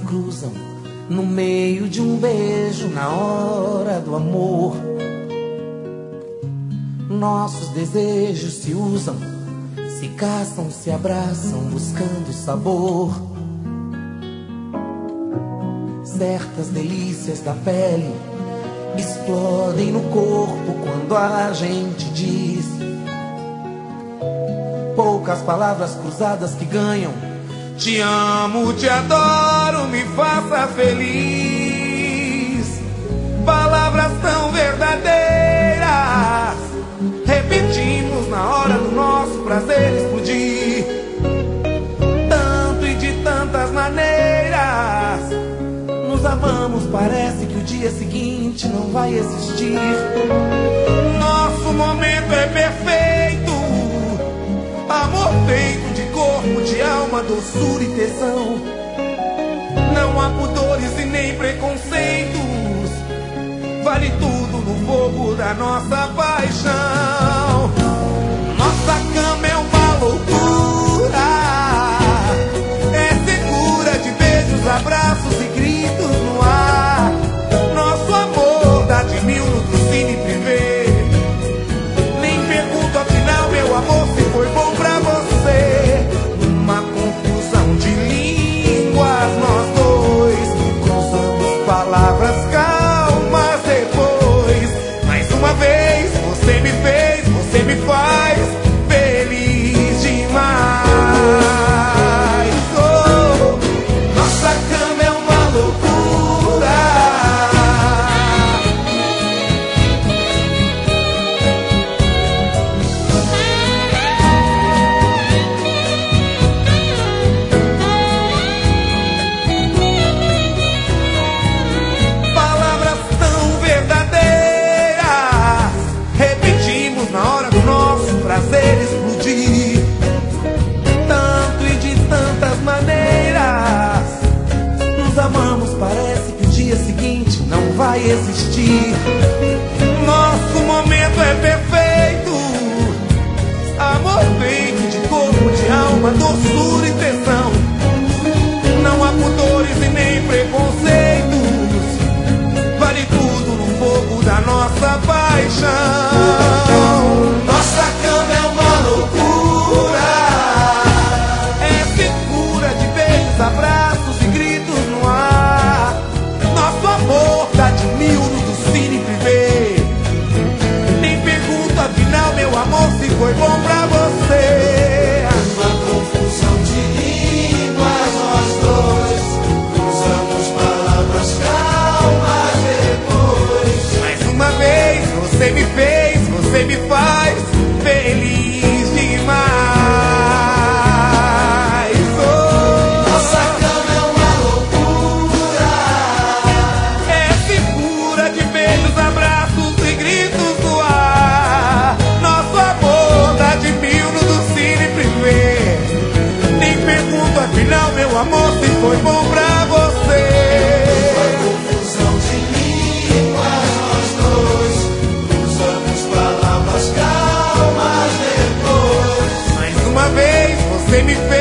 cruzam no meio de um beijo na hora do amor. Nossos desejos se usam, se caçam, se abraçam, buscando sabor. Certas delícias da pele explodem no corpo quando a gente diz. Poucas palavras cruzadas que ganham: te amo, te adoro, me faça feliz. Palavras tão verdadeiras, repetimos na hora do nosso prazer explodir. Tanto e de tantas maneiras nos amamos, parece que o dia seguinte não vai existir. Nosso momento é perfeito, amor feito de corpo, de alma, doçura e tesão. Não há pudores e nem preconceitos, vale tudo no fogo da nossa paixão. Nossa cama é uma loucura, é segura de beijos, abraços e gritos no ar. Nosso amor dá de mil no cine privê. Nem pergunto afinal, meu amor, se foi bom pra você. Uma confusão de línguas, nós dois cruzamos palavras calmas depois. Mais uma vez, você me fez, você me faz feliz demais. Oh, nossa cama é uma loucura. Palavras tão verdadeiras, repetimos na hora do nosso prazer explodir. Tanto e de tantas maneiras nos amamos, parece que o dia seguinte não vai existir. Nosso momento é perfeito, amor feito de corpo, de alma, doçura e tesão. Não há pudores e nem preconceitos, vale tudo no fogo da nossa paixão. Nossa cama é uma loucura, é segura de beijos, abraços e gritos no ar. Nosso amor dá de mil no cine privê. Nem pergunto afinal, meu amor, se foi bom pra você. Uma confusão de línguas, nós dois cruzamos palavras calmas depois. Mais uma vez, você me fez, você me faz feliz demais. Oh, Nossa cama é uma loucura, é segura de beijos, abraços e gritos no ar. Nosso amor dá de mil no cine privê. Nem pergunto afinal, meu amor, se foi bom pra você. uma confusão de línguas, nós dois cruzamos palavras calmas depois. Mais uma vez, você me fez,